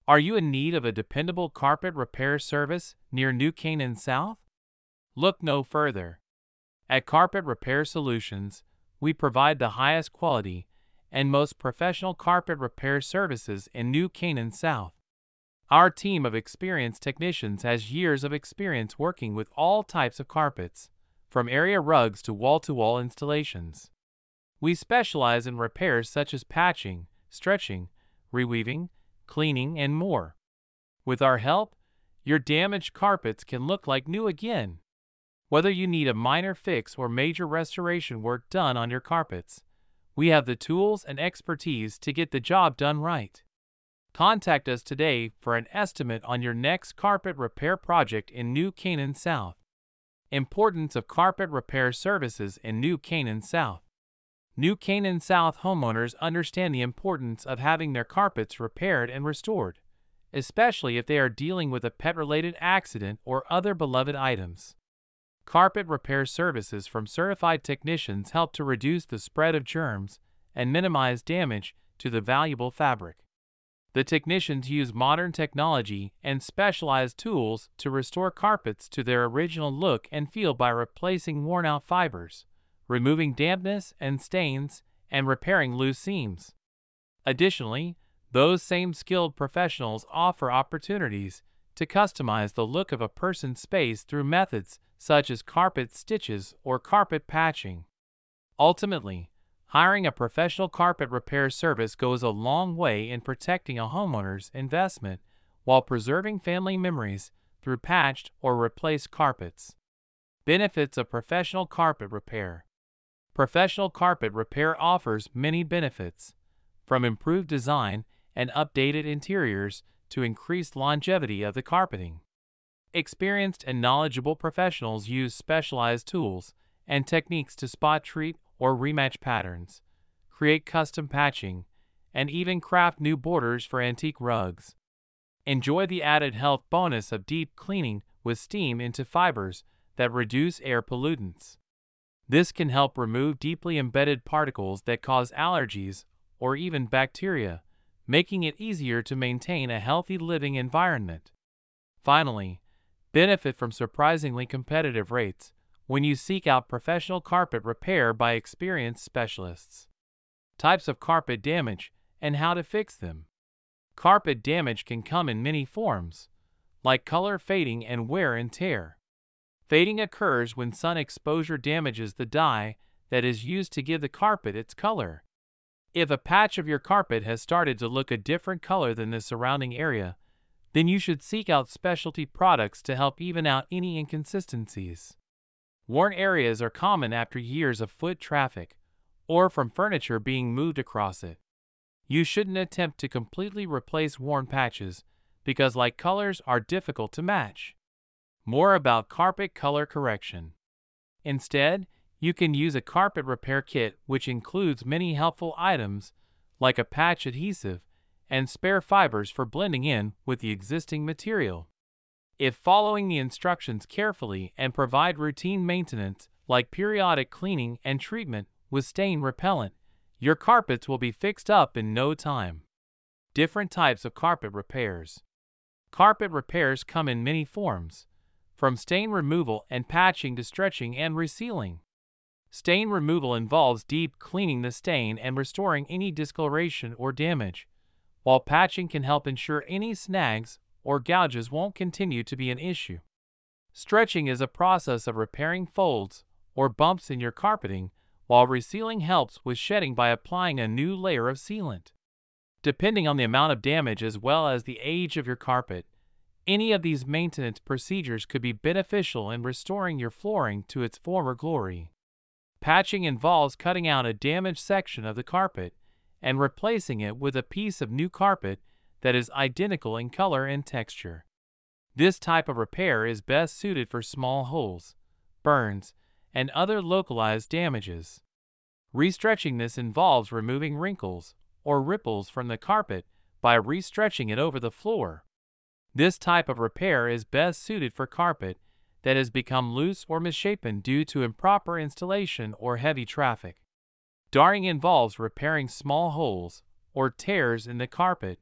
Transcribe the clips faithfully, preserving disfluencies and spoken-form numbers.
Are you in need of a dependable carpet repair service near New Canaan South? Look no further. At Carpet Repair Solutions, we provide the highest quality and most professional carpet repair services in New Canaan South. Our team of experienced technicians has years of experience working with all types of carpets, from area rugs to wall-to-wall installations. We specialize in repairs such as patching, stretching, reweaving, cleaning, and more. With our help, your damaged carpets can look like new again. Whether you need a minor fix or major restoration work done on your carpets, we have the tools and expertise to get the job done right. Contact us today for an estimate on your next carpet repair project in New Canaan South. Importance of carpet repair services in New Canaan South. New Canaan South homeowners understand the importance of having their carpets repaired and restored, especially if they are dealing with a pet-related accident or other beloved items. Carpet repair services from certified technicians help to reduce the spread of germs and minimize damage to the valuable fabric. The technicians use modern technology and specialized tools to restore carpets to their original look and feel by replacing worn-out fibers, removing dampness and stains, and repairing loose seams. Additionally, those same skilled professionals offer opportunities to customize the look of a person's space through methods such as carpet stitches or carpet patching. Ultimately, hiring a professional carpet repair service goes a long way in protecting a homeowner's investment while preserving family memories through patched or replaced carpets. Benefits of professional carpet repair. Professional carpet repair offers many benefits, from improved design and updated interiors to increased longevity of the carpeting. Experienced and knowledgeable professionals use specialized tools and techniques to spot treat or rematch patterns, create custom patching, and even craft new borders for antique rugs. Enjoy the added health bonus of deep cleaning with steam into fibers that reduce air pollutants. This can help remove deeply embedded particles that cause allergies or even bacteria, making it easier to maintain a healthy living environment. Finally, benefit from surprisingly competitive rates when you seek out professional carpet repair by experienced specialists. Types of carpet damage and how to fix them. Carpet damage can come in many forms, like color fading and wear and tear. Fading occurs when sun exposure damages the dye that is used to give the carpet its color. If a patch of your carpet has started to look a different color than the surrounding area, then you should seek out specialty products to help even out any inconsistencies. Worn areas are common after years of foot traffic or from furniture being moved across it. You shouldn't attempt to completely replace worn patches because like colors are difficult to match. More about carpet color correction. Instead, you can use a carpet repair kit which includes many helpful items like a patch adhesive and spare fibers for blending in with the existing material. If following the instructions carefully and provide routine maintenance like periodic cleaning and treatment with stain repellent, your carpets will be fixed up in no time. Different types of carpet repairs. Carpet repairs come in many forms, from stain removal and patching to stretching and resealing. Stain removal involves deep cleaning the stain and restoring any discoloration or damage, while patching can help ensure any snags or gouges won't continue to be an issue. Stretching is a process of repairing folds or bumps in your carpeting, while resealing helps with shedding by applying a new layer of sealant. Depending on the amount of damage as well as the age of your carpet, any of these maintenance procedures could be beneficial in restoring your flooring to its former glory. Patching involves cutting out a damaged section of the carpet and replacing it with a piece of new carpet that is identical in color and texture. This type of repair is best suited for small holes, burns, and other localized damages. Restretching this involves removing wrinkles or ripples from the carpet by restretching it over the floor. This type of repair is best suited for carpet that has become loose or misshapen due to improper installation or heavy traffic. Darning involves repairing small holes or tears in the carpet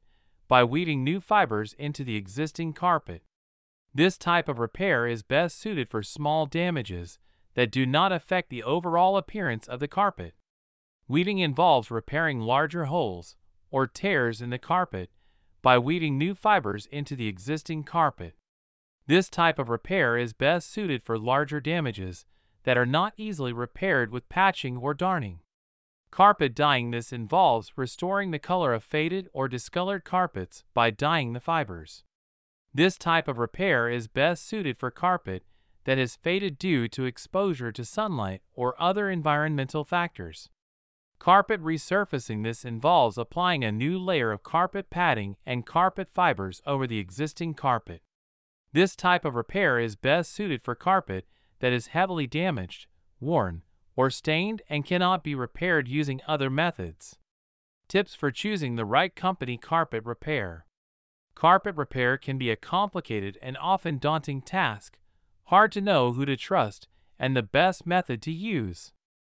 by weaving new fibers into the existing carpet. This type of repair is best suited for small damages that do not affect the overall appearance of the carpet. Weaving involves repairing larger holes or tears in the carpet by weaving new fibers into the existing carpet. This type of repair is best suited for larger damages that are not easily repaired with patching or darning. Carpet dyeing. This involves restoring the color of faded or discolored carpets by dyeing the fibers. This type of repair is best suited for carpet that has faded due to exposure to sunlight or other environmental factors. Carpet resurfacing. This involves applying a new layer of carpet padding and carpet fibers over the existing carpet. This type of repair is best suited for carpet that is heavily damaged, worn, or stained and cannot be repaired using other methods. Tips for choosing the right company. Carpet repair. Carpet repair can be a complicated and often daunting task, hard to know who to trust and the best method to use.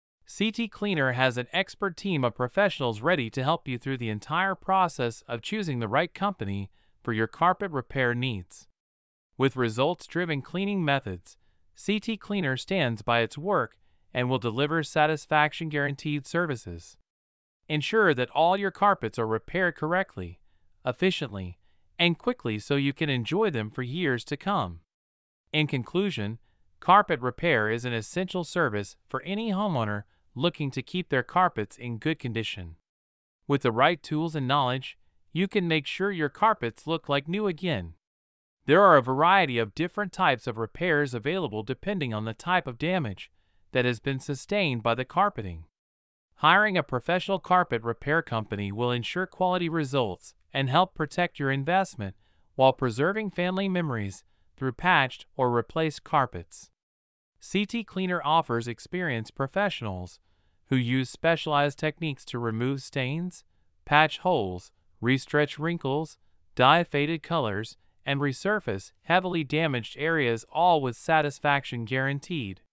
C T Cleaner has an expert team of professionals ready to help you through the entire process of choosing the right company for your carpet repair needs. With results-driven cleaning methods, C T Cleaner stands by its work and will deliver satisfaction guaranteed services. Ensure that all your carpets are repaired correctly, efficiently, and quickly so you can enjoy them for years to come. In conclusion, carpet repair is an essential service for any homeowner looking to keep their carpets in good condition. With the right tools and knowledge, you can make sure your carpets look like new again. There are a variety of different types of repairs available depending on the type of damage that has been sustained by the carpeting. Hiring a professional carpet repair company will ensure quality results and help protect your investment while preserving family memories through patched or replaced carpets. C T Cleaner offers experienced professionals who use specialized techniques to remove stains, patch holes, restretch wrinkles, dye faded colors, and resurface heavily damaged areas, all with satisfaction guaranteed.